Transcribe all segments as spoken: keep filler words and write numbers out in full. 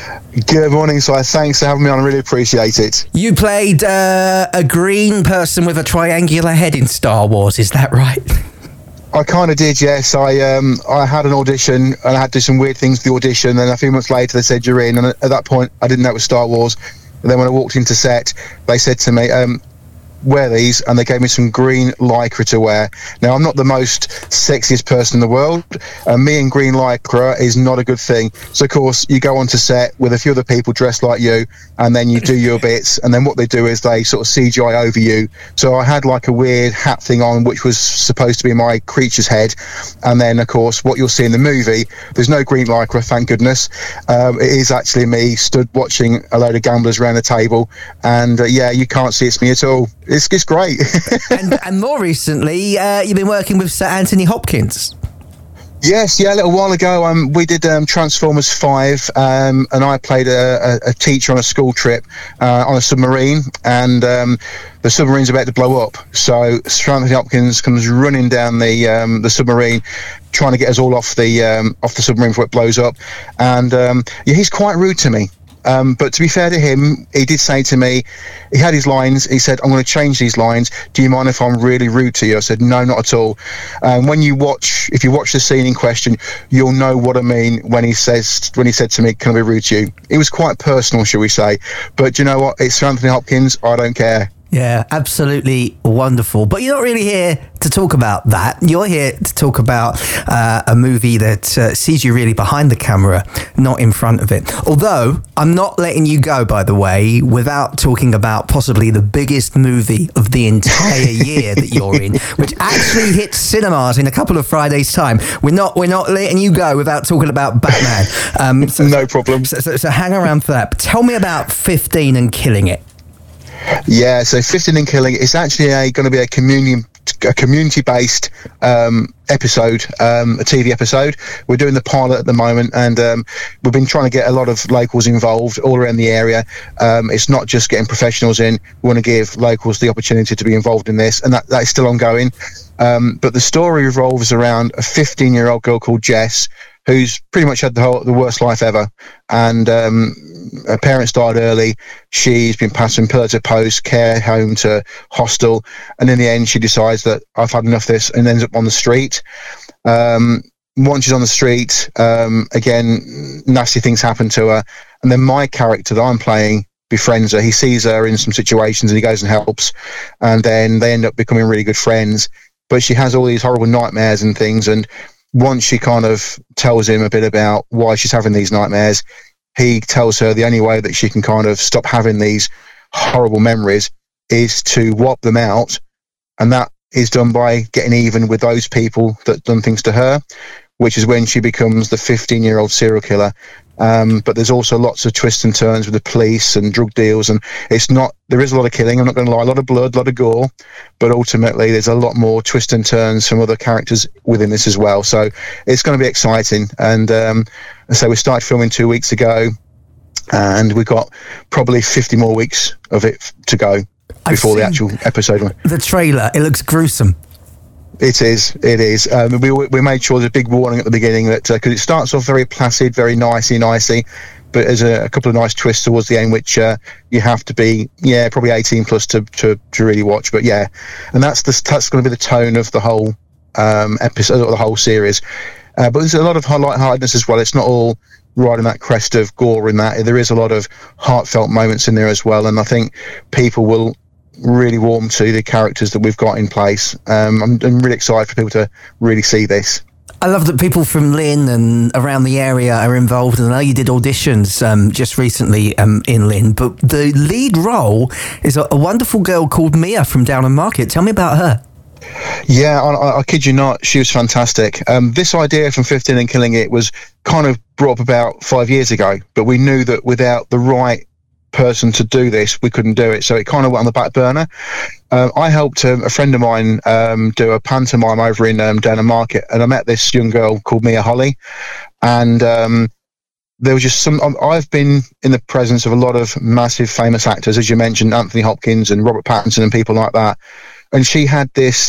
Good morning, Si. Thanks for having me on. I really appreciate it. You played uh, a green person with a triangular head in Star Wars, is that right? I kind of did, yes. I um I had an audition and I had to do some weird things for the audition, and a few months later they said you're in, and at that point I didn't know it was Star Wars. And then when I walked into set, they said to me, um, wear these, and they gave me some green lycra to wear. Now, I'm not the most sexiest person in the world. Uh, me and green lycra is not a good thing. So, of course, you go onto set with a few other people dressed like you, and then you do your bits, and then what they do is they sort of C G I over you. So I had like a weird hat thing on, which was supposed to be my creature's head. And then, of course, what you'll see in the movie, there's no green lycra, thank goodness. Um, it is actually me stood watching a load of gamblers around the table, and uh, yeah, you can't see it's me at all. It's, it's great. and, and more recently, uh, you've been working with Sir Anthony Hopkins. Yes, yeah, a little while ago, um, we did um, Transformers five, um, and I played a, a, a teacher on a school trip uh, on a submarine, and um, the submarine's about to blow up. So Sir Anthony Hopkins comes running down the um, the submarine, trying to get us all off the um, off the submarine before it blows up, and um, yeah, he's quite rude to me. Um, but to be fair to him, he did say to me, he had his lines, he said, I'm going to change these lines. Do you mind if I'm really rude to you? I said, no, not at all. Um, when you watch, if you watch the scene in question, you'll know what I mean when he says, when he said to me, can I be rude to you? It was quite personal, shall we say. But do you know what? It's Sir Anthony Hopkins. I don't care. Yeah, absolutely wonderful. But you're not really here to talk about that. You're here to talk about uh, a movie that uh, sees you really behind the camera, not in front of it. Although, I'm not letting you go, by the way, without talking about possibly the biggest movie of the entire year that you're in, which actually hits cinemas in a couple of Fridays' time. We're not we're not letting you go without talking about Batman. Um, so, no problem. So, so, so hang around for that. But tell me about fifteen and Killing It. Yeah, so fifteen and Killing It is actually a, going to be a community a community-based um, episode, um, a T V episode. We're doing the pilot at the moment, and um, we've been trying to get a lot of locals involved all around the area. Um, it's not just getting professionals in. We want to give locals the opportunity to be involved in this, and that, that is still ongoing. Um, but the story revolves around a fifteen-year-old girl called Jess, who's pretty much had the whole, the worst life ever. And um, her parents died early. She's been passed from pillar to post, care home to hostel. And in the end, she decides that I've had enough of this, and ends up on the street. Um, once she's on the street, um, again, nasty things happen to her. And then my character that I'm playing befriends her. He sees her in some situations and he goes and helps. And then they end up becoming really good friends. But she has all these horrible nightmares and things. And once she kind of tells him a bit about why she's having these nightmares, he tells her the only way that she can kind of stop having these horrible memories is to wipe them out. And that is done by getting even with those people that done things to her, which is when she becomes the fifteen-year-old serial killer. Um, but there's also lots of twists and turns with the police and drug deals, and it's not, there is a lot of killing, I'm not going to lie, a lot of blood, a lot of gore, but ultimately there's a lot more twists and turns from other characters within this as well. So it's going to be exciting. And um, so we started filming two weeks ago, and we've got probably fifty more weeks of it to go before the actual episode. The trailer, it looks gruesome. It is, it is. Um, we we made sure there's a big warning at the beginning that, because uh, it starts off very placid, very nicey, nicey, but there's a, a couple of nice twists towards the end, which uh, you have to be, yeah, probably eighteen plus to, to, to really watch. But yeah, and that's the, that's going to be the tone of the whole um, episode, or the whole series. Uh, but there's a lot of lightheartedness as well. It's not all riding that crest of gore in that. There is a lot of heartfelt moments in there as well, and I think people will really warm to the characters that we've got in place. Um, I'm, I'm really excited for people to really see this. I love that people from Lynn and around the area are involved. And I know you did auditions um, just recently um, in Lynn, but the lead role is a, a wonderful girl called Mia from Downham Market. Tell me about her. Yeah, I, I, I kid you not, she was fantastic. Um, this idea from fifteen and Killing It was kind of brought up about five years ago, but we knew that without the right person to do this, we couldn't do it, so it kind of went on the back burner. um, I helped um, a friend of mine um, do a pantomime over in um, Downham Market, and I met this young girl called Mia Holly, and um, there was just some um, I've been in the presence of a lot of massive famous actors, as you mentioned, Anthony Hopkins and Robert Pattinson and people like that, and she had this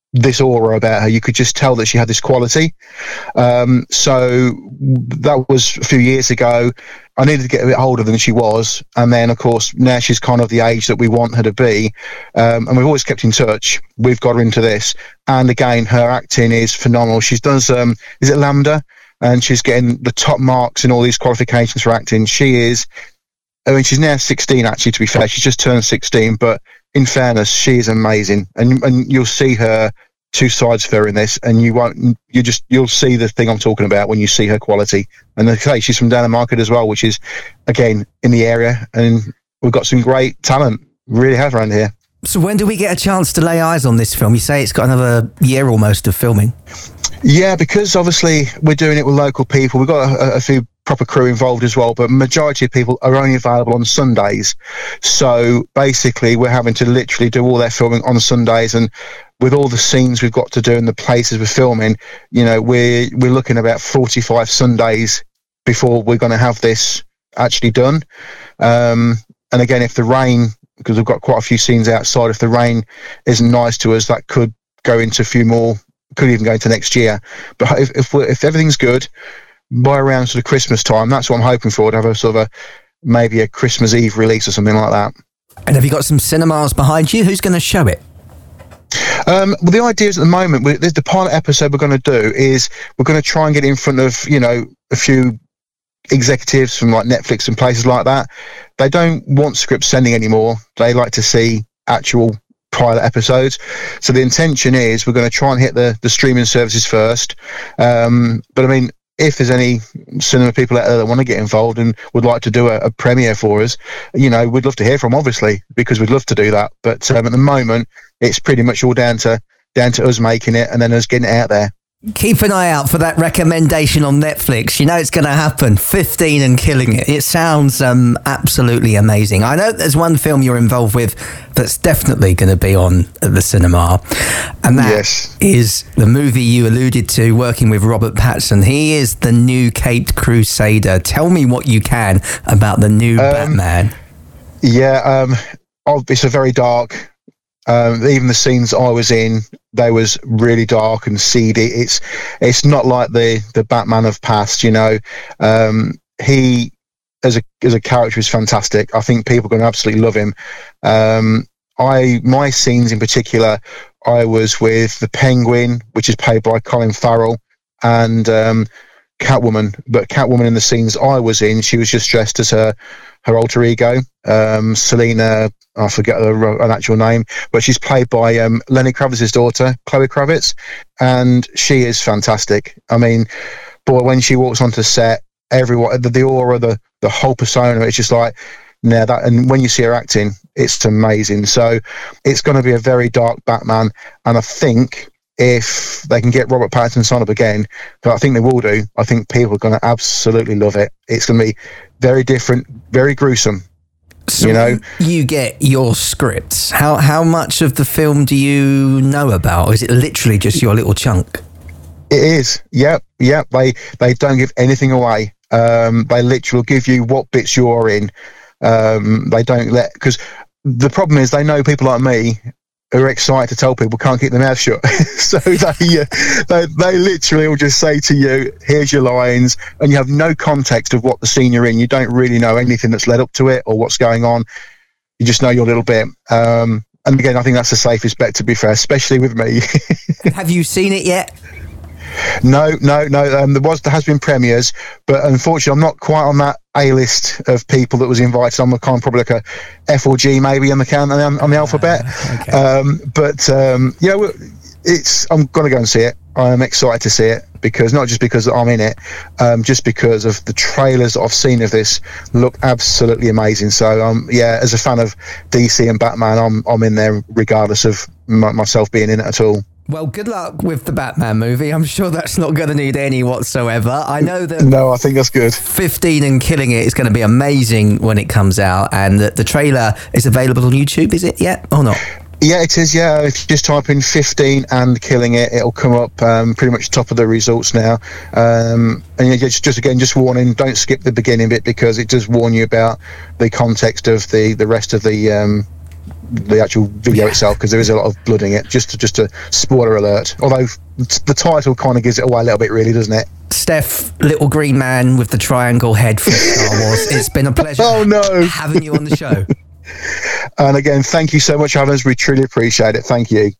this aura about her. You could just tell that she had this quality. Um, so that was a few years ago. I needed to get a bit older than she was. And then, of course, now she's kind of the age that we want her to be. Um, and we've always kept in touch. We've got her into this. And again, her acting is phenomenal. She's done some, is it Lambda? And she's getting the top marks in all these qualifications for acting. She is, I mean, she's now sixteen, actually, to be fair. She's just turned sixteen, but in fairness, she is amazing, and and you'll see her two sides of her in this, and you won't, you just, you'll see the thing I'm talking about when you see her quality. And like I say, she's from Down Market as well, which is again in the area, and we've got some great talent. Really have around here. So when do we get a chance to lay eyes on this film? You say it's got another year almost of filming. Yeah, because obviously we're doing it with local people. We've got a, a few proper crew involved as well, but majority of people are only available on Sundays. So basically we're having to literally do all their filming on Sundays, and with all the scenes we've got to do and the places we're filming, you know, we're we're looking about forty-five Sundays before we're going to have this actually done. Um, and again, if the rain, because we've got quite a few scenes outside, if the rain isn't nice to us, that could go into a few more, could even go into next year. But if if, we're, if everything's good, by around sort of Christmas time, that's what I'm hoping for, to have a sort of a, maybe a Christmas Eve release or something like that. And have you got some cinemas behind you? Who's going to show it? Um, well, the idea is at the moment, we, the pilot episode we're going to do is we're going to try and get in front of, you know, a few executives from like Netflix and places like that. They don't want scripts sending anymore. They like to see actual pilot episodes. So the intention is we're going to try and hit the, the streaming services first. Um, but I mean, if there's any cinema people out there that want to get involved and would like to do a, a premiere for us, you know, we'd love to hear from, obviously, because we'd love to do that. But um, at the moment, it's pretty much all down to down to us making it and then us getting it out there. Keep an eye out for that recommendation on Netflix. You know it's going to happen. fifteen and Killing It. It sounds um, absolutely amazing. I know there's one film you're involved with that's definitely going to be on at the cinema, and that yes. is the movie you alluded to, working with Robert Pattinson. He is the new Caped Crusader. Tell me what you can about the new um, Batman. Yeah, um, oh, it's a very dark. Um, even the scenes I was in, they was really dark and seedy. It's it's not like the the Batman of past, you know. Um, he as a as a character is fantastic. I think people are going to absolutely love him. Um, I my scenes in particular, I was with the Penguin, which is played by Colin Farrell, and um, Catwoman. But Catwoman in the scenes I was in, she was just dressed as her her alter ego, um, Selena. I forget her, an actual name, but she's played by um, Lenny Kravitz's daughter, Chloe Kravitz, and she is fantastic. I mean, boy, when she walks onto set, everyone, the, the aura, the the whole persona, it's just like, now that, and when you see her acting, it's amazing. So it's going to be a very dark Batman, and I think if they can get Robert Pattinson signed up again, but I think they will do, I think people are going to absolutely love it. It's going to be very different, very gruesome. So you know, you get your scripts. How how much of the film do you know about? Or is it literally just your little chunk? It is. Yep, yep. They they don't give anything away. Um, they literally give you what bits you're in. Um, they don't let, because the problem is they know people like me who are excited to tell people can't keep their mouth shut. So they, uh, they they literally will just say to you, here's your lines, and you have no context of what the scene you're in. You don't really know anything that's led up to it or what's going on. You just know your little bit. Um, and again, I think that's the safest bet, to be fair, especially with me. Have you seen it yet? No, no, no. Um, there was, there has been premieres, but unfortunately, I'm not quite on that A list of people that was invited. I'm kind of probably like a F or G maybe on the count on, on the alphabet. Uh, okay. Um, but um, yeah, it's. I'm gonna go and see it. I'm excited to see it, because not just because I'm in it, um, just because of the trailers that I've seen of this look absolutely amazing. So um, yeah, as a fan of D C and Batman, I'm I'm in there regardless of my, myself being in it at all. Well, good luck with the Batman movie. I'm sure that's not going to need any whatsoever. I know that... No, I think that's good. fifteen and Killing It is going to be amazing when it comes out, and the, the trailer is available on YouTube, is it yet or not? Yeah, it is, yeah. If you just type in fifteen and Killing It, it'll come up um, pretty much top of the results now. Um, and yeah, just, just again, just warning, don't skip the beginning bit, because it does warn you about the context of the, the rest of the... Um, the actual video Yeah. itself, because there is a lot of blood in it. Just to, just a spoiler alert. Although the title kind of gives it away a little bit, really, doesn't it? Steph, little green man with the triangle head from Star Wars. It's been a pleasure Oh no! having you on the show. And again, thank you so much, Evans. We truly appreciate it. Thank you.